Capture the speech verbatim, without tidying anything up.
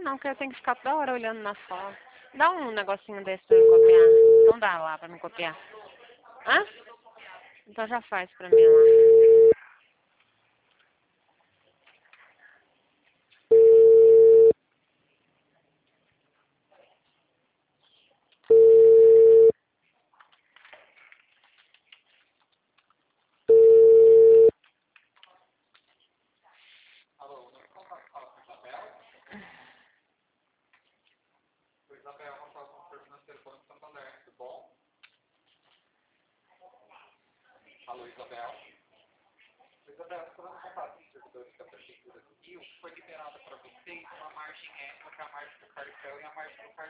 não, que eu tenho que ficar toda hora olhando na foto. Dá um negocinho desse pra eu copiar. Então dá lá pra me copiar. Hã? Então já faz pra mim lá. Alô, Isabel. Isabel, você não contato dos servidores da Prefeitura do Rio, foi liberada para vocês uma margem extra, que é a margem do cartão e a margem do cartão.